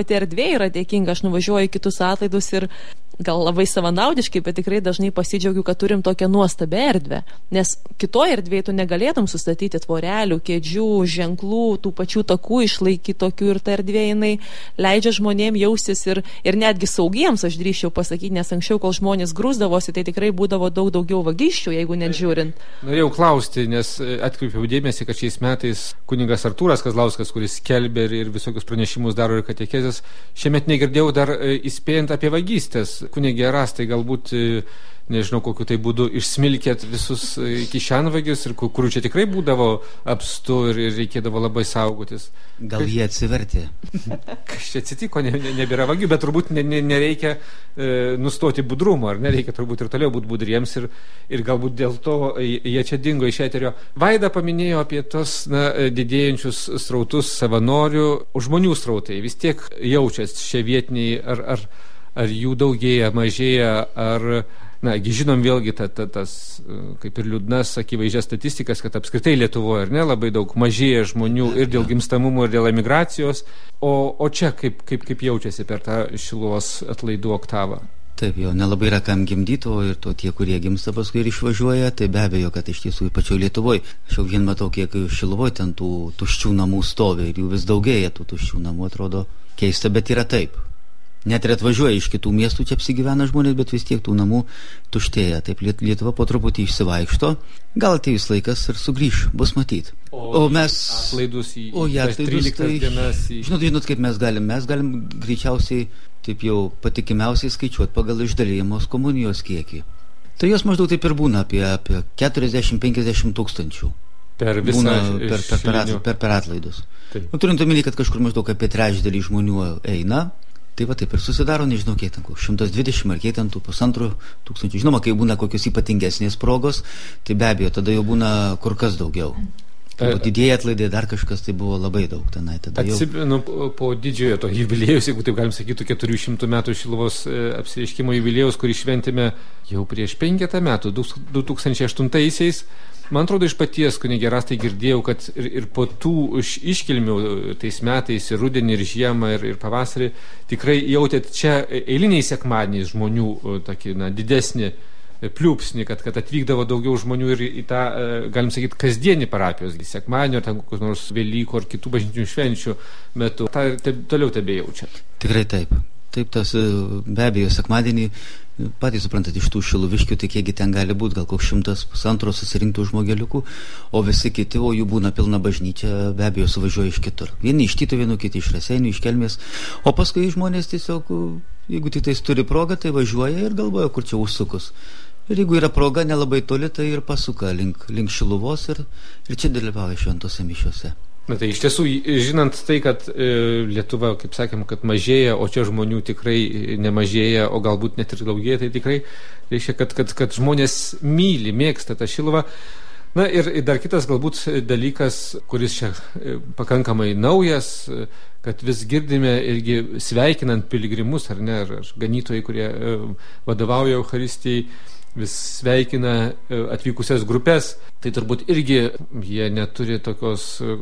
pati erdvė yra dėkinga, aš nuvažiuoju į kitus atlaidus ir gal labai savanaudiškai, bet tikrai dažnai pasidžiaugiu, kad turim tokią nuostabią erdvę. Nes kitoje erdvėje tu negalėtum sustatyti tvorelių, kėdžių, ženklų, tų pačių takų išlaikyti tokių ir ta erdvė jinai leidžia žmonėm jaustis ir, ir netgi saugiems, aš drįsčiau pasakyti, nes anksčiau, kol žmonės grūsdavosi, tai tikrai būdavo daug daugiau vagysčių, jeigu net žiūrint. Norėjau klausti, nes atkreipiau dėmesį, kad šiais metais kunigas Artūras Kazlauskas, kuris skelbė ir, ir visokius pranešimus daro ir katekezės, šiemet negirdėjau dar įspėjant apie vagystės. Kunigė Rastai, galbūt, nežinau, kokiu tai būdu išsmilkėt visus kišenvagius ir kurių čia tikrai būdavo apstu ir, ir reikėdavo labai saugotis. Gal jie atsivertė? Kas čia atsitiko, ne, ne, nebėra vagių, bet turbūt ne, ne, nereikia e, nustoti budrumo, ar nereikia turbūt ir toliau būti budriems ir, ir galbūt dėl to jie čia dingo iš eterio. Vaida paminėjo apie tos na, didėjančius srautus savanorių, žmonių srautai. Vis tiek jaučias šie vietiniai, ar, ar ar jų daugėja, mažėja, ar, na, žinom vėlgi ta, ta, tas, kaip ir liūdnas, akivaizdžias statistikas, kad apskritai Lietuvoje, ar ne, labai daug mažėja žmonių ir dėl gimstamumo, ir dėl emigracijos, o, o čia kaip, kaip, kaip jaučiasi per tą Šiluvos atlaidų oktavą? Taip, jau nelabai yra kam gimdyti, o ir to tie, kurie gimsta paskui ir išvažiuoja, tai be abejo, kad iš tiesų pačioj Lietuvoje. Aš jau vien matau, kiek Šiluvoje ten tų tuščių namų stovi ir jų vis daugėja tų tuščių namų, atrodo keista, bet yra taip. Net ir atvažiuoja iš kitų miestų, čia apsigyvena žmonės, bet vis tiek tų namų tuštėja. Taip Lietuva po truputį išsivaikšto. Gal ateis laikas ir sugrįš, bus matyt. O, o mes... Atlaidus į... O jie atlaidus, tai... Dienas į... Žinot, žinot, kaip mes galim? Mes galim greičiausiai, taip jau patikimiausiai skaičiuoti pagal išdalijamos komunijos kiekį. Tai jos maždaug taip ir būna apie, apie keturiasdešimt penkiasdešimt tūkstančių. Per visą būna per, per, per, at, per, per atlaidus. Nu, turint omeny, kad kažkur maždaug apie trečdalį žmonių eina, tai va taip ir susidaro, nežinau, kiek ten, šimtas dvidešimt ar kiek ten tų pusantro tūkstančių. Žinoma, kai būna kokios ypatingesnės progos, tai be abejo, tada jau būna kur kas daugiau. Tai didieji atlaidai, dar kažkas, tai buvo labai daug tenai. Atsimenu, jau... po didžiojo to jubiliejus, jeigu taip galim sakyti, keturių šimtų metų Šiluvos e, apsireiškimo jubiliejus, kurį šventėme jau prieš penketą metų, du tūkstančiai aštuntaisiais. Man atrodo, iš paties kunigė Rastai girdėjau, kad ir, ir po tų iškilmių tais metais, ir rudenį, ir žiemą, ir, ir pavasarį, tikrai jautėt čia eiliniai sekmadieniais žmonių tokį, na, didesnį pliūpsnį, kad, kad atvykdavo daugiau žmonių ir į tą, galim sakyti, kasdienį parapijos sekmadienio, ar ten kokius nors Velykų ar kitų bažnytinių švenčių metu. Ta te, toliau tebejaučiat. Tikrai taip. Taip, tas be abejo sekmadienį, patys suprantat, iš tų šiluviškių, tai kiekgi ten gali būti, gal koks šimtas pusantro susirinktų žmogeliukų, o visi kiti, o jų būna pilna bažnyčia, be abejo suvažiuoja iš kitur. Vieni iš Tytuvėnų, kiti iš Raseinių, iš Kelmės, o paskui žmonės tiesiog, jeigu tik tais turi progą, tai važiuoja ir galvoja, kur čia užsukus. Ir jeigu yra proga nelabai toli, tai ir pasuka link, link Šiluvos ir, ir čia dalyvauja šventose mišiuose. Na tai iš tiesų, žinant tai, kad e, Lietuva, kaip sakėm, kad mažėja, o čia žmonių tikrai nemažėja, o galbūt net ir daugėja, tai tikrai reiškia, kad, kad, kad žmonės myli, mėgsta tą Šiluvą. Na ir, ir dar kitas galbūt dalykas, kuris čia pakankamai naujas, kad vis girdime irgi sveikinant piligrimus, ar ne, ar ganytojai, kurie e, vadovauja Eucharistijai, vis sveikina atvykusias grupės, tai turbūt irgi jie neturi tokios,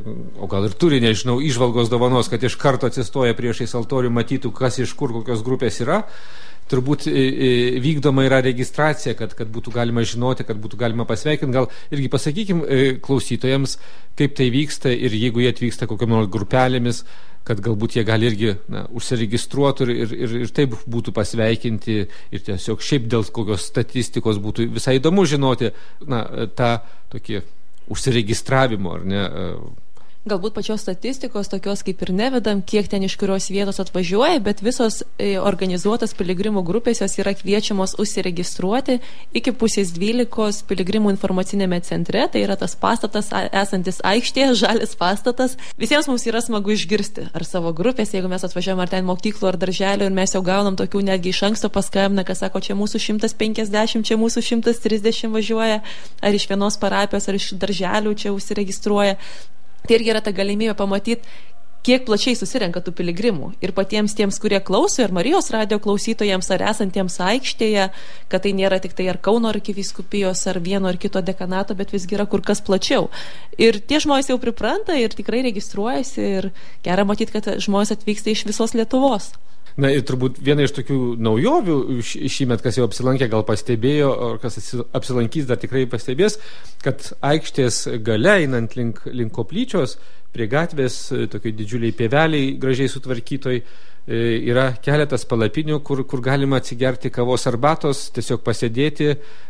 o gal ir turi, nežinau, įžvalgos dovanos, kad iš karto atsistoja priešais altorių, matytų, kas iš kur kokios grupės yra. Turbūt vykdoma yra registracija, kad, kad būtų galima žinoti, kad būtų galima pasveikinti. Gal irgi pasakykim klausytojams, kaip tai vyksta ir jeigu jie atvyksta kokiam nors grupelėmis, kad galbūt jie gali irgi na, užsiregistruoti ir, ir, ir taip būtų pasveikinti ir tiesiog šiaip dėl kokios statistikos būtų visai įdomu žinoti na, tą tokį užsiregistravimo, ar ne, galbūt pačios statistikos tokios kaip ir nevedam, kiek ten iš kurios vietos atvažiuoja, bet visos organizuotos piligrimų grupės jos yra kviečiamos užsiregistruoti iki pusės dvylikos piligrimų informacinėme centre, tai yra tas pastatas esantis aikštėje, žalis pastatas. Visiems mums yra smagu išgirsti ar savo grupės, jeigu mes atvažiuojam ar ten mokyklų ar darželių ir mes jau gaunam tokių netgi iš anksto paskambina, kas sako, čia mūsų šimtas penkiasdešimt, čia mūsų šimtas trisdešimt važiuoja, ar iš vienos parapijos, ar iš darželių čia užsiregistruoja. Tai irgi yra ta galimybė pamatyti, kiek plačiai susirenka tų piligrimų. Ir patiems tiems, kurie klauso, ir Marijos radio klausytojams, ar esantiems aikštėje, kad tai nėra tik tai ar Kauno arkivyskupijos, ar vieno ar kito dekanato, bet visgi yra kur kas plačiau. Ir tie žmonės jau pripranta ir tikrai registruojasi ir gera matyti, kad žmonės atvyksta iš visos Lietuvos. Na ir turbūt viena iš tokių naujovių šįmet, kas jau apsilankė, gal pastebėjo, ar kas apsilankys dar tikrai pastebės, kad aikštės gale, einant link, link koplyčios, prie gatvės, tokiai didžiuliai pieveliai gražiai sutvarkytoj, yra keletas palapinių, kur, kur galima atsigerti kavos arbatos, tiesiog pasėdėti.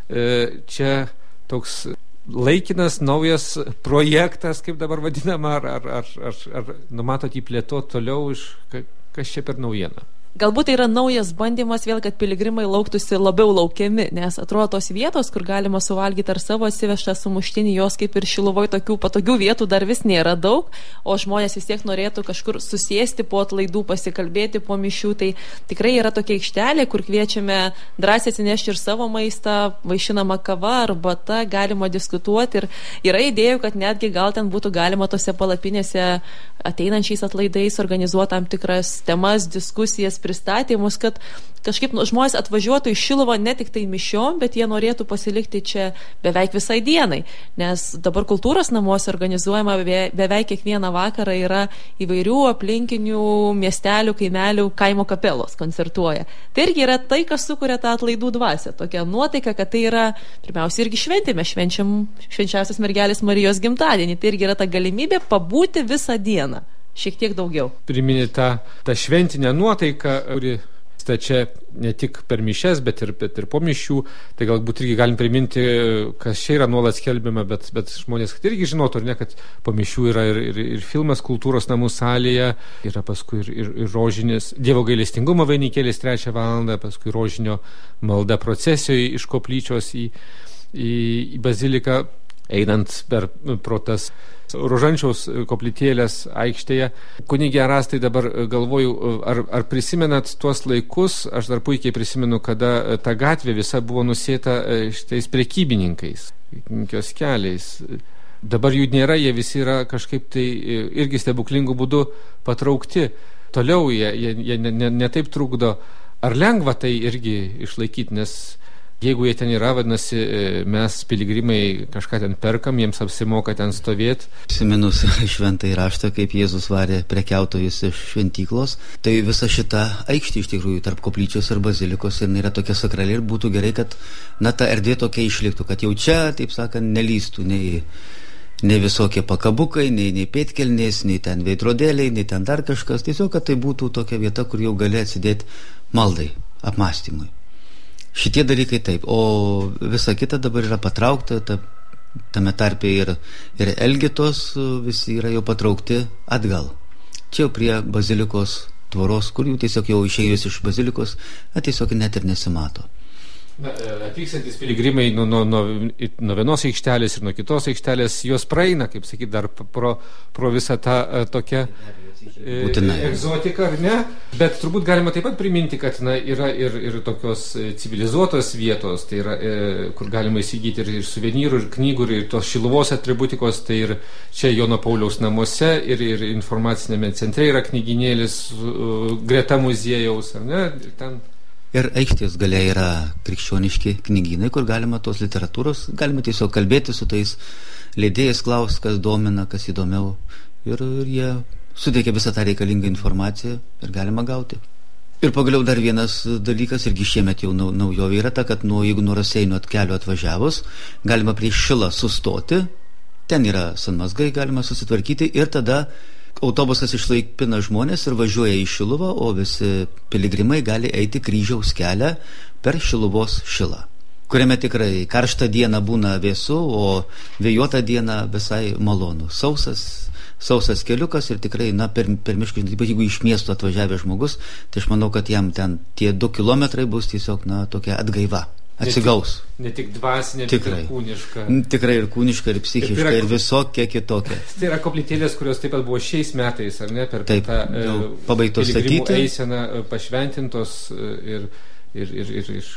Čia toks laikinas, naujas projektas, kaip dabar vadinama, ar, ar, ar, ar, ar numatot jį plėtoti toliau, iš, kas čia per naujieną? Galbūt tai yra naujas bandymas vėl, kad piligrimai lauktųsi labiau laukiami, nes atrodo tos vietos, kur galima suvalgyti ar savo atsivežtą sumuštinį, jos kaip ir Šiluvoj tokių patogių vietų dar vis nėra daug, o žmonės vis tiek norėtų kažkur susėsti po atlaidų, pasikalbėti po mišių. Tai tikrai yra tokia aikštelė, kur kviečiame drąsiai atsinešti ir savo maistą, vaišinama kava, arbata, galima diskutuoti ir yra idėjų, kad netgi gal ten būtų galima tose palapinėse ateinančiais atlaidais organizuoti tam tikras temas, diskusijas, pristatymus, kad kažkaip žmonės atvažiuotų į Šiluvą ne tik tai mišiom, bet jie norėtų pasilikti čia beveik visai dienai, nes dabar kultūros namuose organizuojama be, beveik kiekvieną vakarą yra įvairių aplinkinių miestelių, kaimelių, kaimo kapelos koncertuoja. Tai irgi yra tai, kas sukuria tą atlaidų dvasią, tokia nuotaika, kad tai yra pirmiausia irgi šventėme, švenčiam švenčiausios mergelės Marijos gimtadienį, tai irgi yra ta galimybė pabūti visą dieną. Šiek tiek daugiau. Priminė tą, tą šventinę nuotaiką, kuri stačia ne tik per mišes, bet ir, bet ir po mišių. Tai galbūt irgi galim priminti, kas čia yra nuolat skelbiama, bet, bet žmonės irgi žinotų, ar ne, kad po mišių yra ir, ir, ir filmas kultūros namų salėje, yra paskui ir, ir, ir rožinis Dievo gailestingumo vainikėlis trečią valandą, paskui rožinio malda procesijoje iš koplyčios į, į, į baziliką, einant per pro tas Rožančiaus koplytėlės aikštėje. Kunigė Erastai, dabar galvoju, ar, ar prisimenat tuos laikus, aš dar puikiai prisimenu, kada ta gatvė visa buvo nusėta šitais prekybininkais, kioskeliais. Dabar jų nėra, jie visi yra kažkaip tai irgi stebuklingų būdų patraukti. Toliau jie, jie, jie ne, ne, ne taip trukdo. Ar lengva tai irgi išlaikyti, nes jeigu jie ten yra, vadinasi, mes piligrimai kažką ten perkam, jiems apsimoka ten stovėti. Prisiminus šventąjį raštą, kaip Jėzus varė prekiautojus iš šventyklos, tai visa šita aikštė iš tikrųjų tarp koplyčios ir bazilikos ir yra tokia sakrali ir būtų gerai, kad na ta erdvė tokia išliktų, kad jau čia, taip sakant, nelystų nei, nei visokie pakabukai, nei, nei pėtkelnės, nei ten veidrodėliai, nei ten dar kažkas. Tiesiog, kad tai būtų tokia vieta, kur jau gali atsidėti maldai, apmąstymui. Šitie dalykai taip, o visa kita dabar yra patraukta, ta, tame tarpe ir, ir Elgetos visi yra jau patraukti atgal. Čia jau prie bazilikos tvoros, kur jų tiesiog jau išėjus iš bazilikos, tiesiog net ir nesimato. Na, atvykstantis piligrimai nuo, nuo, nuo, nuo vienos aikštelės ir nuo kitos aikštelės, jos praeina, kaip sakyt, dar pro, pro visą tą tokią Būtinai. egzotika, ar ne? Bet turbūt galima taip pat priminti, kad na, yra ir, ir tokios civilizuotos vietos, tai yra, e, kur galima įsigyti ir, ir suvenyrų, ir knygų, ir tos Šiluvos atributikos, tai ir čia Jono Pauliaus namuose, ir, ir informacinėme centre yra knyginėlis uh, greta muziejaus, ar ne? Ir ten... Ir aikštės gale yra krikščioniški knygynai, kur galima tos literatūros, galima tiesiog kalbėti su tais leidėjais, klaus, kas domina, kas įdomiau. Ir, ir jie suteikia visą tą reikalingą informaciją ir galima gauti. Ir pagaliau dar vienas dalykas, irgi šiemet jau naujovė yra ta, kad nuo, jeigu nuo Raseinių kelio atvažiavus, galima prie Šilą sustoti, ten yra sanmazgai, galima susitvarkyti ir tada autobusas išlaipina žmonės ir važiuoja į Šiluvą, o visi piligrimai gali eiti kryžiaus kelią per Šiluvos Šilą, kuriame tikrai karštą dieną būna vėsu, o vėjuotą dieną visai malonu. Sausas sausas keliukas ir tikrai, na, per, per miškus, jeigu iš miesto atvažiavęs žmogus, tai aš manau, kad jam ten tie du kilometrai bus tiesiog, na, tokia atgaiva, atsigaus. Ne tik, ne tik dvasinė, tikrai, bet ir kūniška. Tikrai ir kūniška, ir psichiška, ir, yra, ir visokia kitokia. Tai yra koplytėlės, kurios taip pat buvo šiais metais, ar ne, per taip, tą pabaigtos statyti, eiseną pašventintos ir, ir, ir, ir, ir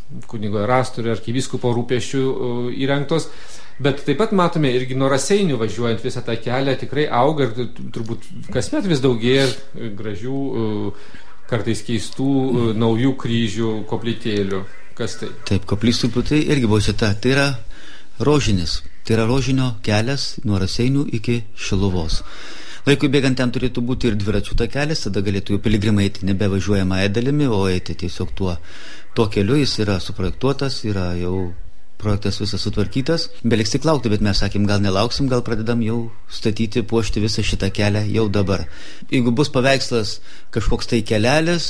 kunigo Erasto ir arkivyskupo rūpesčių įrengtos. Bet taip pat matome irgi nuo Raseinių važiuojant visą tą kelią tikrai auga ir turbūt kasmet vis daugėja gražių, kartais keistų, naujų kryžių, koplytėlių. Kas tai? Taip, koplytstulpių tai irgi buvo šita. Tai yra rožinis. Tai yra rožinio kelias nuo Raseinių iki Šiluvos. Laikui bėgant ten turėtų būti ir dviračių takelis, tada galėtų jau piligrimai eiti nebevažiuojamąją dalimi, o eiti tiesiog tuo, tuo keliu. Jis yra suprojektuotas, yra jau projektas visas sutvarkytas. Beliks tik laukti, bet mes sakėm, gal nelauksim, gal pradedam jau statyti, puošti visą šitą kelią jau dabar. Jeigu bus paveikslas kažkoks tai kelelis,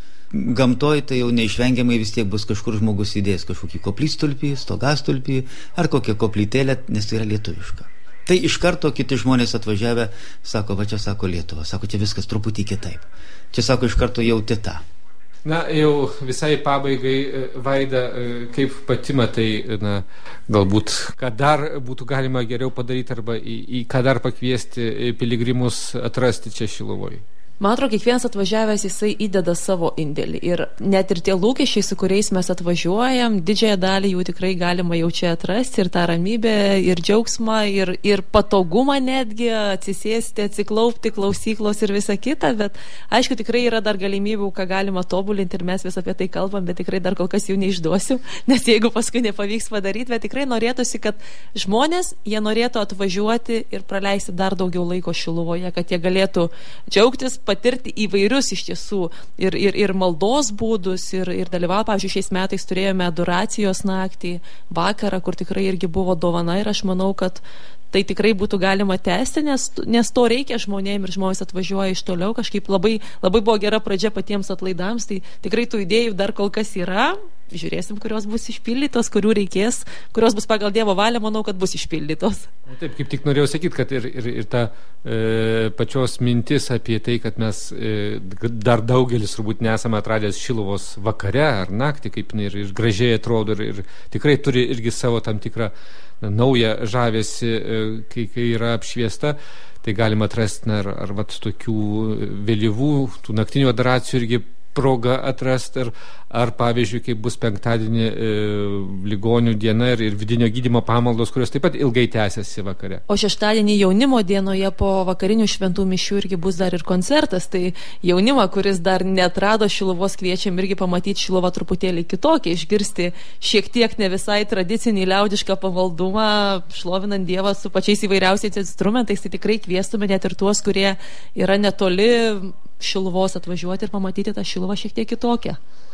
gamtoj, tai jau neišvengiamai vis tiek bus kažkur žmogus įdės kažkokį koplytstulpį, stogastulpį ar kokią koplytėlę, nes tai yra lietuviška. Tai iš karto kiti žmonės atvažiavę sako, va čia sako Lietuva, sako, čia viskas truputį kitaip. Čia sako, iš karto jauti tą. Na, jau visai pabaigai, Vaida, kaip pati matai, na, galbūt, ką dar būtų galima geriau padaryti arba į, į ką dar pakviesti piligrimus atrasti čia Šiluvoje? Man atrodo, kiekvienas atvažiavęs jisai įdeda savo indėlį ir net ir tie lūkesčiai, su kuriais mes atvažiuojam, didžiąją dalį jų tikrai galima jau čia atrasti ir tą ramybę, ir džiaugsmą, ir, ir patogumą netgi, atsisėsti, atsiklaupti, klausyklos ir visa kita, bet aišku, tikrai yra dar galimybių, ką galima tobulinti ir mes vis apie tai kalbam, bet tikrai dar kol kas jų neišduosiu, nes jeigu paskui nepavyks padaryti, bet tikrai norėtųsi, kad žmonės, jie norėtų atvažiuoti ir praleisti dar daugiau laiko Šiluvoje, kad jie galėtų džiaugtis, patirti įvairius iš tiesų ir, ir, ir maldos būdus ir, ir dalyvauti. Pavyzdžiui, šiais metais turėjome adoracijos naktį, vakarą, kur tikrai irgi buvo dovana ir aš manau, kad tai tikrai būtų galima tęsti, nes, nes to reikia žmonėm ir žmonės atvažiuoja iš toliau. Kažkaip labai, labai buvo gera pradžia patiems atlaidams, tai tikrai tų idėjų dar kol kas yra. Žiūrėsim, kurios bus išpildytos, kurių reikės, kurios bus pagal Dievo valią, manau, kad bus išpildytos. Taip, kaip tik norėjau sakyti, kad ir, ir, ir ta e, pačios mintis apie tai, kad mes e, dar daugelis turbūt nesame atradęs Šiluvos vakare ar naktį, kaip ir, ir gražiai atrodo ir, ir tikrai turi irgi savo tam tikrą na, naują žavesį, e, kai, kai yra apšviesta, tai galima atrasti na, ar, ar vat, tokių vėlyvų, tų naktinių adoracijų irgi proga atrasti, ar, ar pavyzdžiui, kaip bus penktadienį e, ligonių diena ir, ir vidinio gydymo pamaldos, kurios taip pat ilgai tęsiasi vakare. O šeštadienį jaunimo dienoje po vakarinių šventų mišių irgi bus dar ir koncertas, tai jaunimą, kuris dar neatrado Šiluvos, kviečiam irgi pamatyti Šiluvą truputėlį kitokią, išgirsti šiek tiek ne visai tradicinį liaudišką pamaldumą, šlovinant Dievą su pačiais įvairiausiais instrumentais, tai tikrai kviestume net ir tuos, kurie yra netoli Šiluvos atvažiuoti ir pamatyti tą Šiluvą šiek tiek kitokią.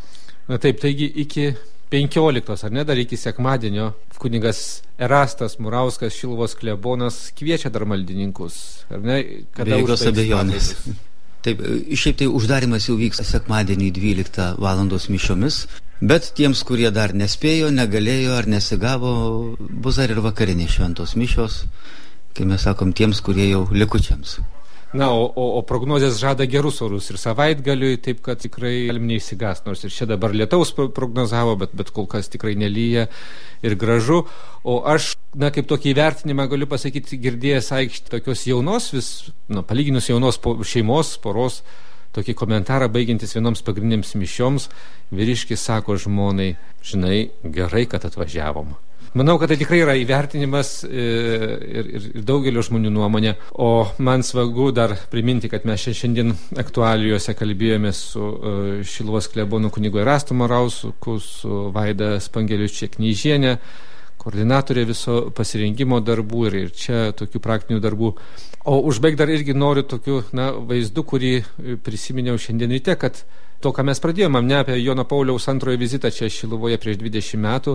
Na taip, taigi iki penkioliktos, ar ne, dar iki sekmadienio kunigas Erastas Murauskas, Šiluvos klebonas, kviečia dar maldininkus, ar ne? Be jokios abejonės. Taip, šiaip tai uždarimas jau vyks sekmadienį dvyliktą valandos mišiomis, bet tiems, kurie dar nespėjo, negalėjo ar nesigavo, bus dar ir vakarinė šventos mišios, kai mes sakom tiems, kurie jau likučiams. Na, o, o, o prognozės žada gerus orus ir savaitgaliui, taip kad tikrai galim neįsigąsti, nors ir čia dabar lietaus prognozavo, bet, bet kol kas tikrai nelyja ir gražu. O aš, na, kaip tokį įvertinimą galiu pasakyti, girdėjęs aikštį tokios jaunos, vis, na, palyginus jaunos po, šeimos, poros, tokį komentarą baigiantis vienoms pagrindinėms mišioms, vyriškis sako žmonai, žinai, gerai, kad atvažiavom. Manau, kad tai tikrai yra įvertinimas ir, ir, ir daugelio žmonių nuomonė. O man svagu dar priminti, kad mes šiandien aktualijose kalbėjome su Šiluvos klebonu kunigu Erastu Murausku, su Vaida Spangeliučia Knyžienė, koordinatorė viso pasirinkimo darbų ir, ir čia tokių praktinių darbų. O užbaig dar irgi noriu tokių na, vaizdų, kurį prisiminiau šiandien ryte, kad to, ką mes pradėjome, ne apie Jono Pauliaus antrojo vizitą čia Šiluvoje prieš dvidešimt metų,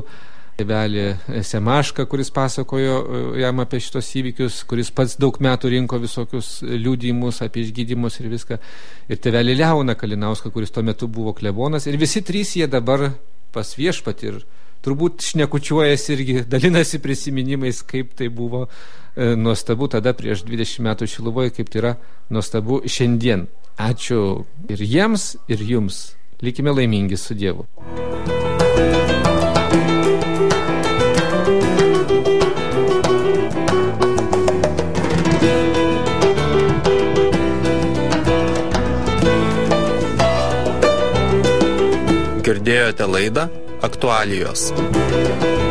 tėvelį Semašką, kuris pasakojo jam apie šitos įvykius, kuris pats daug metų rinko visokius liudijimus apie išgydymus ir viską. Ir tėvelį Leoną Kalinauską, kuris tuo metu buvo klebonas. Ir visi trys jie dabar pas viešpatį ir turbūt šnekučiuojasi irgi, dalinasi prisiminimais, kaip tai buvo e, nuostabu tada prieš dvidešimt metų Šiluvoje, kaip tai yra nuostabu šiandien. Ačiū ir jiems, ir jums. Likime laimingi su Dievu. Girdėjote laidą aktualijos.